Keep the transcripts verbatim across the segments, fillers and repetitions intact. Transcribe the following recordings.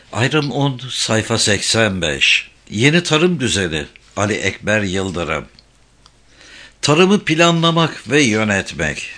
Ayrım on, sayfa seksen beş. Yeni tarım düzeni. Ali Ekber Yıldırım. Tarımı planlamak ve yönetmek.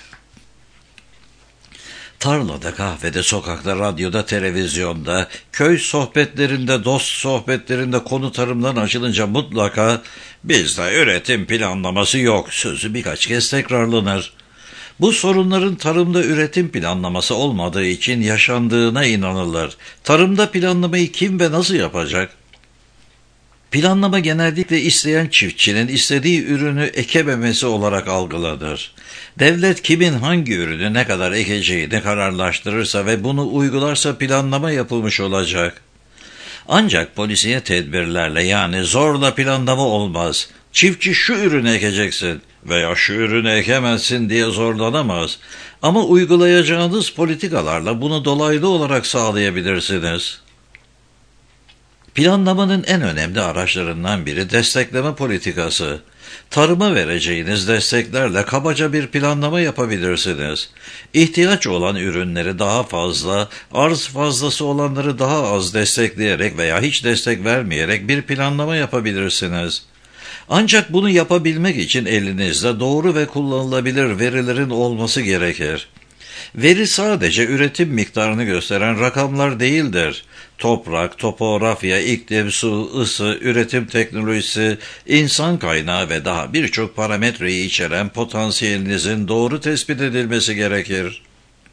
Tarlada, kahvede, sokakta, radyoda, televizyonda, köy sohbetlerinde, dost sohbetlerinde konu tarımdan açılınca mutlaka bizde üretim planlaması yok sözü birkaç kez tekrarlanır. Bu sorunların tarımda üretim planlaması olmadığı için yaşandığına inanılır. Tarımda planlamayı kim ve nasıl yapacak? Planlama genellikle isteyen çiftçinin istediği ürünü ekememesi olarak algılanır. Devlet kimin hangi ürünü ne kadar ekeceğini kararlaştırırsa ve bunu uygularsa planlama yapılmış olacak. Ancak polisiye tedbirlerle, yani zorla planlama olmaz. Çiftçi şu ürünü ekeceksin veya şu ürünü ekemezsin diye zorlanamaz. Ama uygulayacağınız politikalarla bunu dolaylı olarak sağlayabilirsiniz. Planlamanın en önemli araçlarından biri destekleme politikası. Tarıma vereceğiniz desteklerle kabaca bir planlama yapabilirsiniz. İhtiyaç olan ürünleri daha fazla, arz fazlası olanları daha az destekleyerek veya hiç destek vermeyerek bir planlama yapabilirsiniz. Ancak bunu yapabilmek için elinizde doğru ve kullanılabilir verilerin olması gerekir. Veri sadece üretim miktarını gösteren rakamlar değildir. Toprak, topografya, iklim, su, ısı, üretim teknolojisi, insan kaynağı ve daha birçok parametreyi içeren potansiyelinizin doğru tespit edilmesi gerekir.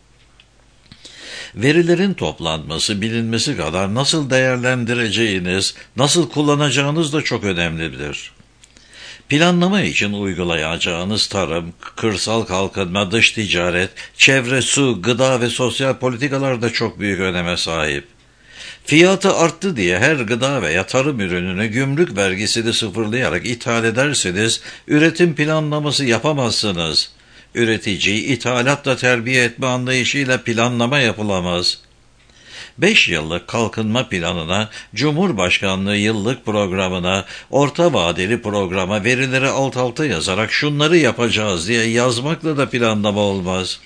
Verilerin toplanması, bilinmesi kadar nasıl değerlendireceğiniz, nasıl kullanacağınız da çok önemlidir. Planlama için uygulayacağınız tarım, kırsal kalkınma, dış ticaret, çevre, su, gıda ve sosyal politikalar da çok büyük öneme sahip. Fiyatı arttı diye her gıda veya tarım ürününü gümrük vergisini sıfırlayarak ithal ederseniz üretim planlaması yapamazsınız. Üreticiyi ithalatla terbiye etme anlayışıyla planlama yapılamaz. Beş yıllık kalkınma planına, Cumhurbaşkanlığı yıllık programına, orta vadeli programa verileri alt alta yazarak şunları yapacağız diye yazmakla da planlama olmaz.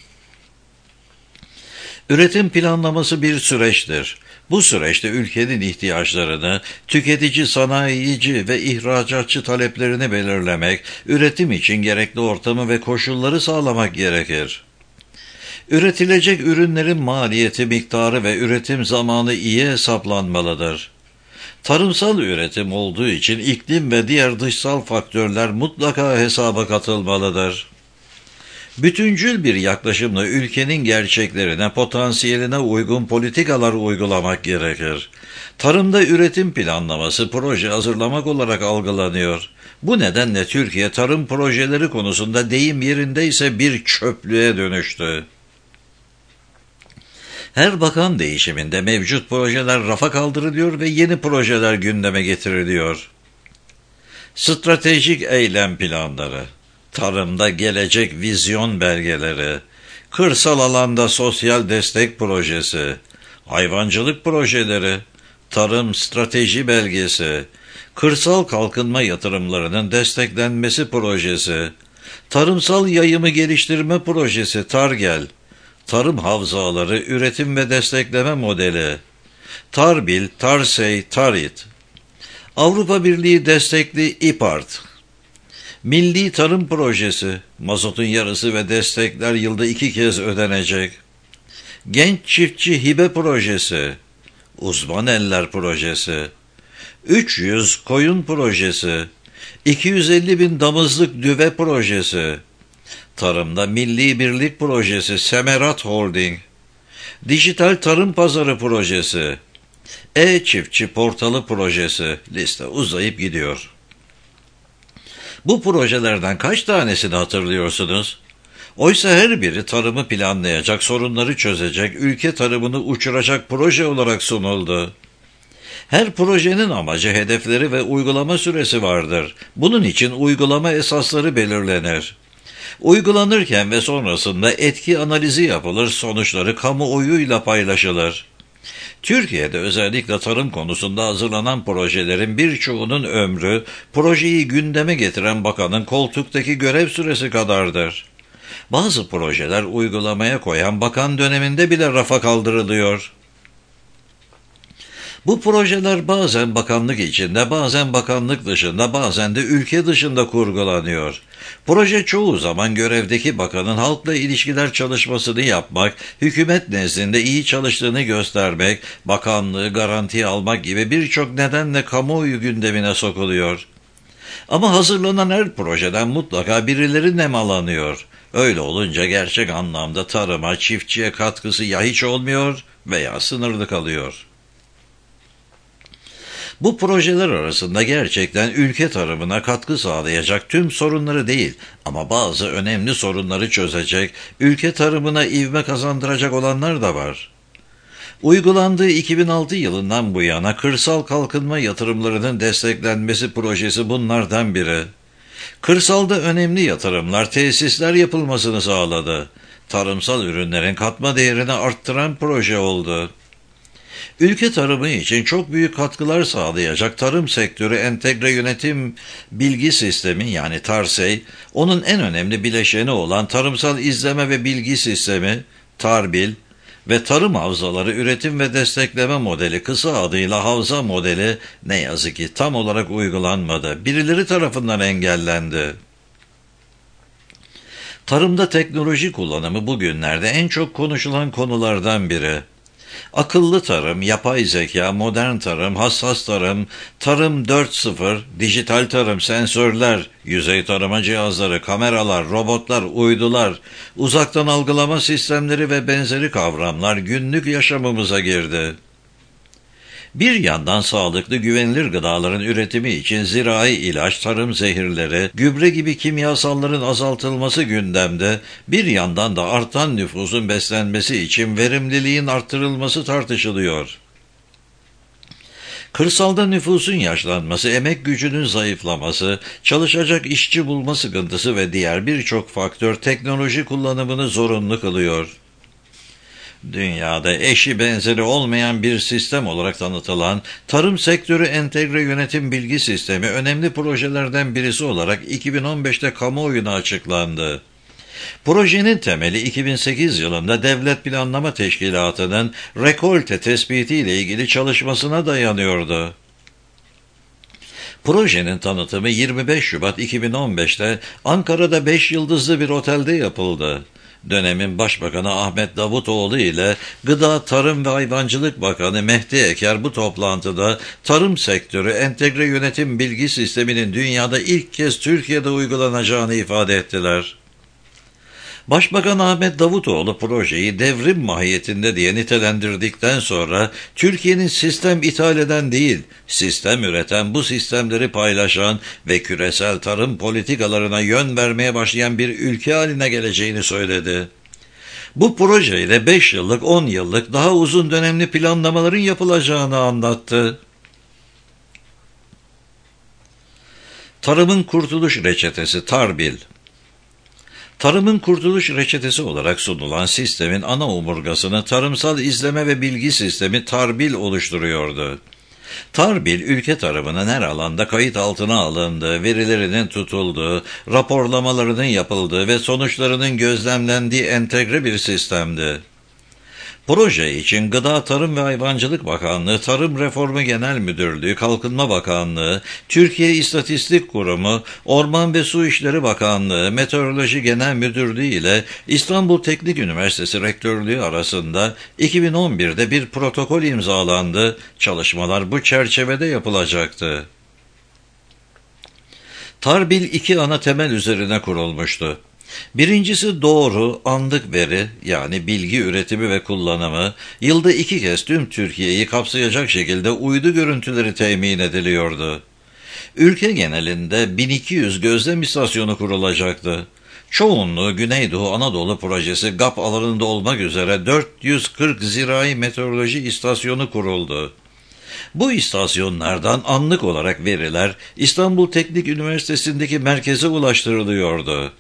Üretim planlaması bir süreçtir. Bu süreçte ülkenin ihtiyaçlarını, tüketici, sanayici ve ihracatçı taleplerini belirlemek, üretim için gerekli ortamı ve koşulları sağlamak gerekir. Üretilecek ürünlerin maliyeti, miktarı ve üretim zamanı iyi hesaplanmalıdır. Tarımsal üretim olduğu için iklim ve diğer dışsal faktörler mutlaka hesaba katılmalıdır. Bütüncül bir yaklaşımla ülkenin gerçeklerine, potansiyeline uygun politikalar uygulamak gerekir. Tarımda üretim planlaması proje hazırlamak olarak algılanıyor. Bu nedenle Türkiye tarım projeleri konusunda deyim yerindeyse bir çöplüğe dönüştü. Her bakan değişiminde mevcut projeler rafa kaldırılıyor ve yeni projeler gündeme getiriliyor. Stratejik eylem planları, tarımda gelecek vizyon belgeleri, kırsal alanda sosyal destek projesi, hayvancılık projeleri, tarım strateji belgesi, kırsal kalkınma yatırımlarının desteklenmesi projesi, tarımsal yayımı geliştirme projesi TARGEL, tarım havzaları, üretim ve destekleme modeli, TARBİL, TARSEY, TARİT, Avrupa Birliği destekli İPART, Milli Tarım Projesi, mazotun yarısı ve destekler yılda iki kez ödenecek, Genç Çiftçi Hibe Projesi, Uzman Eller Projesi, üç yüz Koyun Projesi, iki yüz elli bin Damızlık Düve Projesi, Tarımda Milli Birlik Projesi, Semerat Holding, Dijital Tarım Pazarı Projesi, E-Çiftçi Portalı Projesi, liste uzayıp gidiyor. Bu projelerden kaç tanesini hatırlıyorsunuz? Oysa her biri tarımı planlayacak, sorunları çözecek, ülke tarımını uçuracak proje olarak sunuldu. Her projenin amacı, hedefleri ve uygulama süresi vardır. Bunun için uygulama esasları belirlenir. Uygulanırken ve sonrasında etki analizi yapılır, sonuçları kamuoyuyla paylaşılır. Türkiye'de özellikle tarım konusunda hazırlanan projelerin birçoğunun ömrü, projeyi gündeme getiren bakanın koltuktaki görev süresi kadardır. Bazı projeler uygulamaya koyan bakan döneminde bile rafa kaldırılıyor. Bu projeler bazen bakanlık içinde, bazen bakanlık dışında, bazen de ülke dışında kurgulanıyor. Proje çoğu zaman görevdeki bakanın halkla ilişkiler çalışmasını yapmak, hükümet nezdinde iyi çalıştığını göstermek, bakanlığı garantiye almak gibi birçok nedenle kamuoyu gündemine sokuluyor. Ama hazırlanan her projeden mutlaka birileri nemalanıyor. Öyle olunca gerçek anlamda tarıma, çiftçiye katkısı ya hiç olmuyor veya sınırlı kalıyor. Bu projeler arasında gerçekten ülke tarımına katkı sağlayacak tüm sorunları değil ama bazı önemli sorunları çözecek, ülke tarımına ivme kazandıracak olanlar da var. Uygulandığı iki bin altı yılından bu yana kırsal kalkınma yatırımlarının desteklenmesi projesi bunlardan biri. Kırsalda önemli yatırımlar, tesisler yapılmasını sağladı. Tarımsal ürünlerin katma değerini arttıran proje oldu. Ülke tarımı için çok büyük katkılar sağlayacak tarım sektörü entegre yönetim bilgi sistemi yani TARSEY, onun en önemli bileşeni olan tarımsal izleme ve bilgi sistemi, TARBİL ve tarım havzaları üretim ve destekleme modeli kısa adıyla havza modeli ne yazık ki tam olarak uygulanmadı. Birileri tarafından engellendi. Tarımda teknoloji kullanımı bugünlerde en çok konuşulan konulardan biri. Akıllı tarım, yapay zeka, modern tarım, hassas tarım, tarım dört nokta sıfır, dijital tarım, sensörler, yüzey tarama cihazları, kameralar, robotlar, uydular, uzaktan algılama sistemleri ve benzeri kavramlar günlük yaşamımıza girdi. Bir yandan sağlıklı, güvenilir gıdaların üretimi için zirai ilaç, tarım zehirleri, gübre gibi kimyasalların azaltılması gündemde, bir yandan da artan nüfusun beslenmesi için verimliliğin arttırılması tartışılıyor. Kırsalda nüfusun yaşlanması, emek gücünün zayıflaması, çalışacak işçi bulma sıkıntısı ve diğer birçok faktör teknoloji kullanımını zorunlu kılıyor. Dünyada eşi benzeri olmayan bir sistem olarak tanıtılan tarım sektörü entegre yönetim bilgi sistemi önemli projelerden birisi olarak iki bin on beşte kamuoyuna açıklandı. Projenin temeli iki bin sekiz yılında Devlet Planlama Teşkilatı'nın rekolte tespiti ile ilgili çalışmasına dayanıyordu. Projenin tanıtımı yirmi beş Şubat iki bin on beşte Ankara'da beş yıldızlı bir otelde yapıldı. Dönemin Başbakanı Ahmet Davutoğlu ile Gıda, Tarım ve Hayvancılık Bakanı Mehdi Eker bu toplantıda tarım sektörü entegre yönetim bilgi sisteminin dünyada ilk kez Türkiye'de uygulanacağını ifade ettiler. Başbakan Ahmet Davutoğlu projeyi devrim mahiyetinde diye nitelendirdikten sonra Türkiye'nin sistem ithal eden değil, sistem üreten, bu sistemleri paylaşan ve küresel tarım politikalarına yön vermeye başlayan bir ülke haline geleceğini söyledi. Bu projeyle beş yıllık, on yıllık daha uzun dönemli planlamaların yapılacağını anlattı. Tarımın Kurtuluş Reçetesi TARBİL. Tarımın kurtuluş reçetesi olarak sunulan sistemin ana omurgasını tarımsal izleme ve bilgi sistemi TARBİL oluşturuyordu. TARBİL, ülke tarımının her alanda kayıt altına alındığı, verilerinin tutulduğu, raporlamalarının yapıldığı ve sonuçlarının gözlemlendiği entegre bir sistemdi. Proje için Gıda, Tarım ve Hayvancılık Bakanlığı, Tarım Reformu Genel Müdürlüğü, Kalkınma Bakanlığı, Türkiye İstatistik Kurumu, Orman ve Su İşleri Bakanlığı, Meteoroloji Genel Müdürlüğü ile İstanbul Teknik Üniversitesi Rektörlüğü arasında iki bin on birde bir protokol imzalandı. Çalışmalar bu çerçevede yapılacaktı. TARBİL iki ana temel üzerine kurulmuştu. Birincisi doğru, anlık veri yani bilgi üretimi ve kullanımı, yılda iki kez tüm Türkiye'yi kapsayacak şekilde uydu görüntüleri temin ediliyordu. Ülke genelinde bin iki yüz gözlem istasyonu kurulacaktı. Çoğunluğu Güneydoğu Anadolu Projesi GAP alanında olmak üzere dört yüz kırk zirai meteoroloji istasyonu kuruldu. Bu istasyonlardan anlık olarak veriler İstanbul Teknik Üniversitesi'ndeki merkeze ulaştırılıyordu.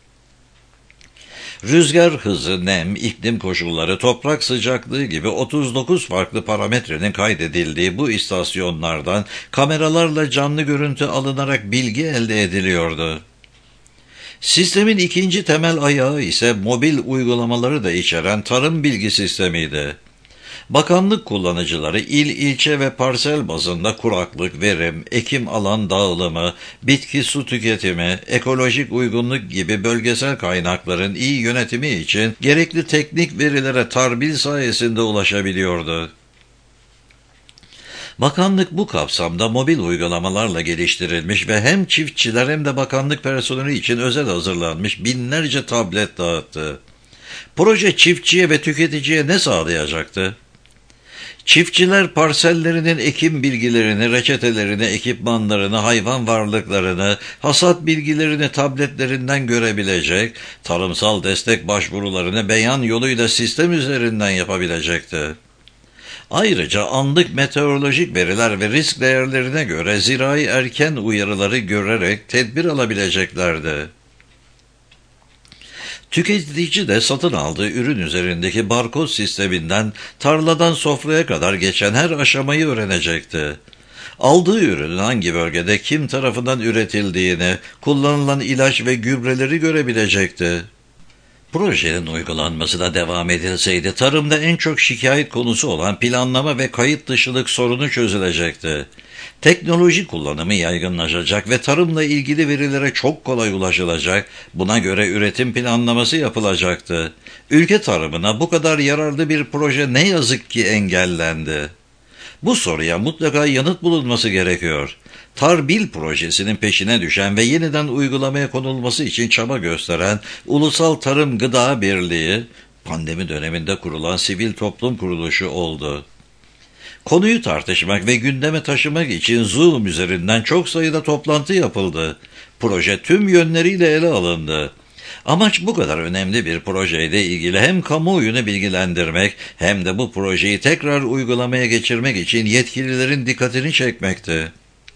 Rüzgar hızı, nem, iklim koşulları, toprak sıcaklığı gibi otuz dokuz farklı parametrenin kaydedildiği bu istasyonlardan kameralarla canlı görüntü alınarak bilgi elde ediliyordu. Sistemin ikinci temel ayağı ise mobil uygulamaları da içeren tarım bilgi sistemiydi. Bakanlık kullanıcıları il, ilçe ve parsel bazında kuraklık, verim, ekim alan dağılımı, bitki su tüketimi, ekolojik uygunluk gibi bölgesel kaynakların iyi yönetimi için gerekli teknik verilere tarbil sayesinde ulaşabiliyordu. Bakanlık bu kapsamda mobil uygulamalarla geliştirilmiş ve hem çiftçiler hem de bakanlık personeli için özel hazırlanmış binlerce tablet dağıttı. Proje çiftçiye ve tüketiciye ne sağlayacaktı? Çiftçiler parsellerinin ekim bilgilerini, reçetelerini, ekipmanlarını, hayvan varlıklarını, hasat bilgilerini tabletlerinden görebilecek, tarımsal destek başvurularını beyan yoluyla sistem üzerinden yapabilecekti. Ayrıca anlık meteorolojik veriler ve risk değerlerine göre zirai erken uyarıları görerek tedbir alabileceklerdi. Tüketici de satın aldığı ürün üzerindeki barkod sisteminden tarladan sofraya kadar geçen her aşamayı öğrenecekti. Aldığı ürünün hangi bölgede kim tarafından üretildiğini, kullanılan ilaç ve gübreleri görebilecekti. Projenin uygulanmasına devam edilseydi tarımda en çok şikayet konusu olan planlama ve kayıt dışılık sorunu çözülecekti. Teknoloji kullanımı yaygınlaşacak ve tarımla ilgili verilere çok kolay ulaşılacak, buna göre üretim planlaması yapılacaktı. Ülke tarımına bu kadar yararlı bir proje ne yazık ki engellendi. Bu soruya mutlaka yanıt bulunması gerekiyor. Tarbil projesinin peşine düşen ve yeniden uygulamaya konulması için çaba gösteren Ulusal Tarım Gıda Birliği, pandemi döneminde kurulan sivil toplum kuruluşu oldu. Konuyu tartışmak ve gündeme taşımak için Zoom üzerinden çok sayıda toplantı yapıldı. Proje tüm yönleriyle ele alındı. Amaç bu kadar önemli bir projeyle ilgili hem kamuoyunu bilgilendirmek hem de bu projeyi tekrar uygulamaya geçirmek için yetkililerin dikkatini çekmekti.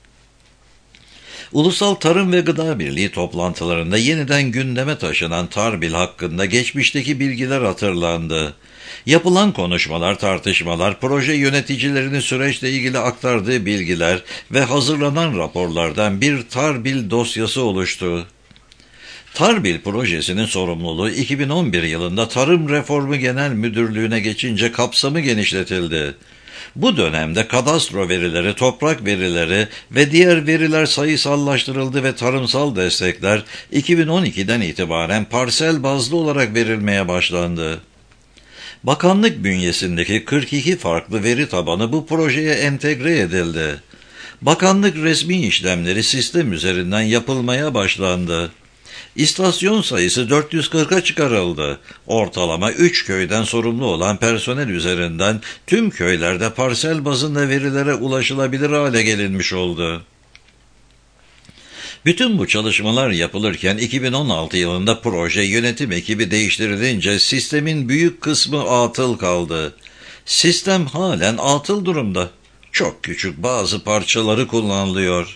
Ulusal Tarım ve Gıda Birliği toplantılarında yeniden gündeme taşınan Tarbil hakkında geçmişteki bilgiler hatırlandı. Yapılan konuşmalar, tartışmalar, proje yöneticilerinin süreçle ilgili aktardığı bilgiler ve hazırlanan raporlardan bir Tarbil dosyası oluştu. Tarbil projesinin sorumluluğu iki bin on bir yılında Tarım Reformu Genel Müdürlüğü'ne geçince kapsamı genişletildi. Bu dönemde kadastro verileri, toprak verileri ve diğer veriler sayısallaştırıldı ve tarımsal destekler iki bin on ikiden itibaren parsel bazlı olarak verilmeye başlandı. Bakanlık bünyesindeki kırk iki farklı veri tabanı bu projeye entegre edildi. Bakanlık resmi işlemleri sistem üzerinden yapılmaya başlandı. İstasyon sayısı dört yüz kırka çıkarıldı. Ortalama üç köyden sorumlu olan personel üzerinden tüm köylerde parsel bazında verilere ulaşılabilir hale gelinmiş oldu. Bütün bu çalışmalar yapılırken iki bin on altı yılında proje yönetim ekibi değiştirilince sistemin büyük kısmı atıl kaldı. Sistem halen atıl durumda. Çok küçük bazı parçaları kullanılıyor.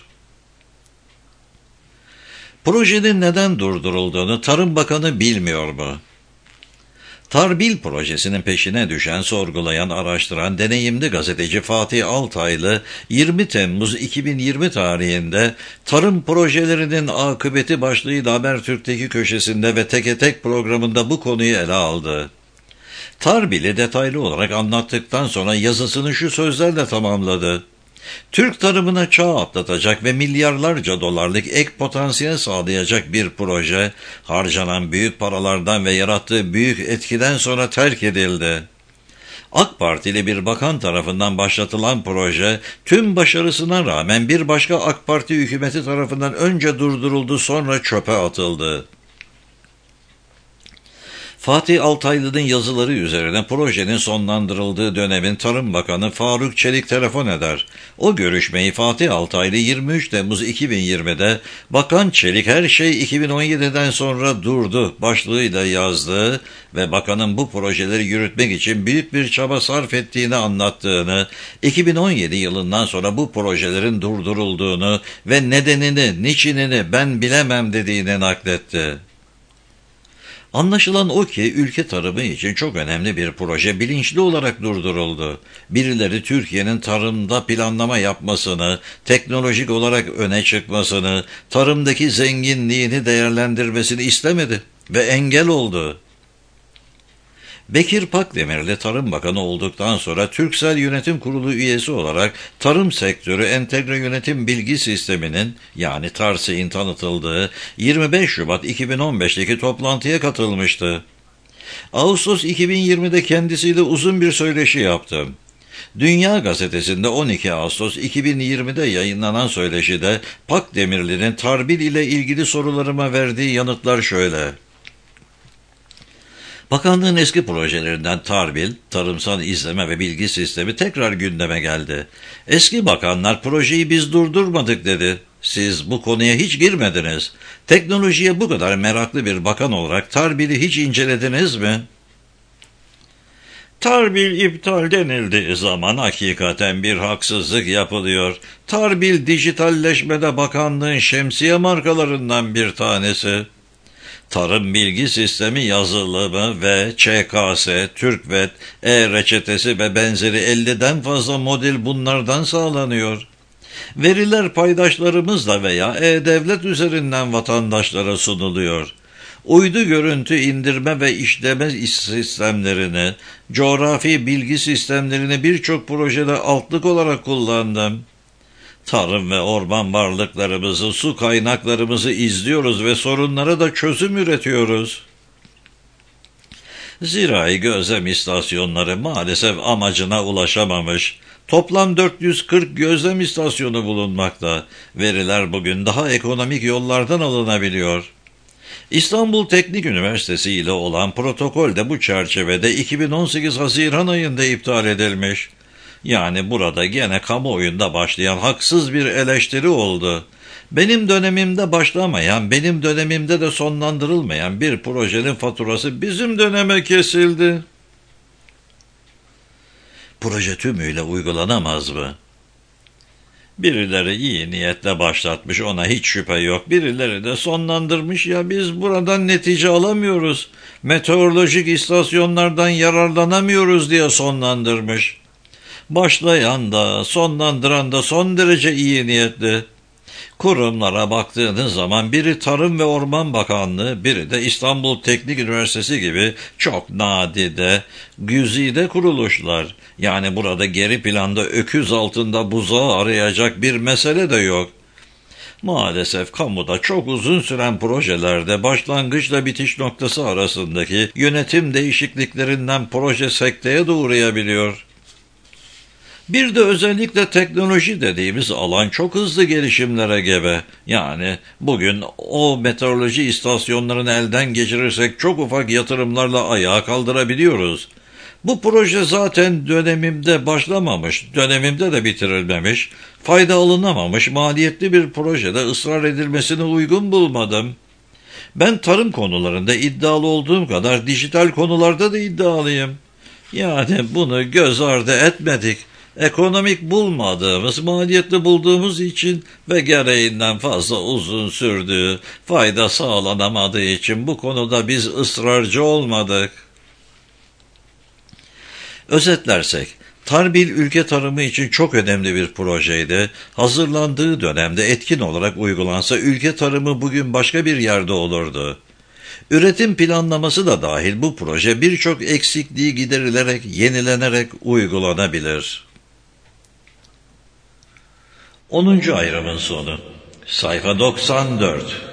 Projenin neden durdurulduğunu Tarım Bakanı bilmiyor mu? Tarbil projesinin peşine düşen, sorgulayan, araştıran deneyimli gazeteci Fatih Altaylı yirmi Temmuz iki bin yirmi tarihinde Tarım Projelerinin Akıbeti başlığıyla Habertürk'teki köşesinde ve Teke Tek programında bu konuyu ele aldı. Tarbil'i detaylı olarak anlattıktan sonra yazısını şu sözlerle tamamladı. Türk tarımına çağ atlatacak ve milyarlarca dolarlık ek potansiyel sağlayacak bir proje, harcanan büyük paralardan ve yarattığı büyük etkiden sonra terk edildi. AK Partili bir bakan tarafından başlatılan proje, tüm başarısına rağmen bir başka AK Parti hükümeti tarafından önce durduruldu, sonra çöpe atıldı. Fatih Altaylı'nın yazıları üzerine projenin sonlandırıldığı dönemin Tarım Bakanı Faruk Çelik telefon eder. O görüşmeyi Fatih Altaylı yirmi üç Temmuz iki bin yirmide Bakan Çelik her şey iki bin on yediden sonra durdu başlığıyla yazdığı ve bakanın bu projeleri yürütmek için büyük bir çaba sarf ettiğini anlattığını, iki bin on yedi yılından sonra bu projelerin durdurulduğunu ve nedenini, niçinini ben bilemem dediğini nakletti. Anlaşılan o ki ülke tarımı için çok önemli bir proje bilinçli olarak durduruldu. Birileri Türkiye'nin tarımda planlama yapmasını, teknolojik olarak öne çıkmasını, tarımdaki zenginliğini değerlendirmesini istemedi ve engel oldu. Bekir Pakdemirli Tarım Bakanı olduktan sonra Türksel Yönetim Kurulu üyesi olarak tarım sektörü entegre yönetim bilgi sisteminin yani TARSİ'nin tanıtıldığı yirmi beş Şubat iki bin on beş'teki toplantıya katılmıştı. Ağustos iki bin yirmi'de kendisiyle uzun bir söyleşi yaptım. Dünya Gazetesi'nde on iki Ağustos iki bin yirmi'de yayınlanan söyleşide Pakdemirli'nin Tarbil ile ilgili sorularıma verdiği yanıtlar şöyle. Bakanlığın eski projelerinden Tarbil, Tarımsal İzleme ve Bilgi Sistemi tekrar gündeme geldi. Eski bakanlar projeyi biz durdurmadık dedi. Siz bu konuya hiç girmediniz. Teknolojiye bu kadar meraklı bir bakan olarak Tarbil'i hiç incelediniz mi? Tarbil iptal denildiği zaman hakikaten bir haksızlık yapılıyor. Tarbil dijitalleşmede bakanlığın şemsiye markalarından bir tanesi. Tarım Bilgi Sistemi yazılımı ve Ç K S, TÜRKVET, E-Reçetesi ve benzeri elli'den fazla model bunlardan sağlanıyor. Veriler paydaşlarımızla veya E-Devlet üzerinden vatandaşlara sunuluyor. Uydu görüntü indirme ve işleme sistemlerini, coğrafi bilgi sistemlerini birçok projede altlık olarak kullandım. Tarım ve orman varlıklarımızı, su kaynaklarımızı izliyoruz ve sorunlara da çözüm üretiyoruz. Zirai gözlem istasyonları maalesef amacına ulaşamamış. Toplam dört yüz kırk gözlem istasyonu bulunmakta. Veriler bugün daha ekonomik yollardan alınabiliyor. İstanbul Teknik Üniversitesi ile olan protokol de bu çerçevede iki bin on sekiz Haziran ayında iptal edilmiş. Yani burada gene kamuoyunda başlayan haksız bir eleştiri oldu. Benim dönemimde başlamayan, benim dönemimde de sonlandırılmayan bir projenin faturası bizim döneme kesildi. Proje tümüyle uygulanamaz mı? Birileri iyi niyetle başlatmış, ona hiç şüphe yok. Birileri de sonlandırmış, ya biz buradan netice alamıyoruz, meteorolojik istasyonlardan yararlanamıyoruz diye sonlandırmış. Başlayan da sonlandıran da son derece iyi niyetli. Kurumlara baktığınız zaman biri Tarım ve Orman Bakanlığı, biri de İstanbul Teknik Üniversitesi gibi çok nadide, güzide kuruluşlar. Yani burada geri planda öküz altında buzağı arayacak bir mesele de yok. Maalesef kamuda çok uzun süren projelerde başlangıçla bitiş noktası arasındaki yönetim değişikliklerinden proje sekteye de uğrayabiliyor. Bir de özellikle teknoloji dediğimiz alan çok hızlı gelişimlere gebe. Yani bugün o meteoroloji istasyonlarını elden geçirirsek çok ufak yatırımlarla ayağa kaldırabiliyoruz. Bu proje zaten dönemimde başlamamış, dönemimde de bitirilmemiş, fayda alınamamış, maliyetli bir projede ısrar edilmesini uygun bulmadım. Ben tarım konularında iddialı olduğum kadar dijital konularda da iddialıyım. Yani bunu göz ardı etmedik. Ekonomik bulmadığımız, maliyetli bulduğumuz için ve gereğinden fazla uzun sürdüğü, fayda sağlanamadığı için bu konuda biz ısrarcı olmadık. Özetlersek, Tarbil ülke tarımı için çok önemli bir projeydi. Hazırlandığı dönemde etkin olarak uygulansa ülke tarımı bugün başka bir yerde olurdu. Üretim planlaması da dahil bu proje birçok eksikliği giderilerek, yenilenerek uygulanabilir. onuncu ayrımın sonu. Sayfa doksan dört.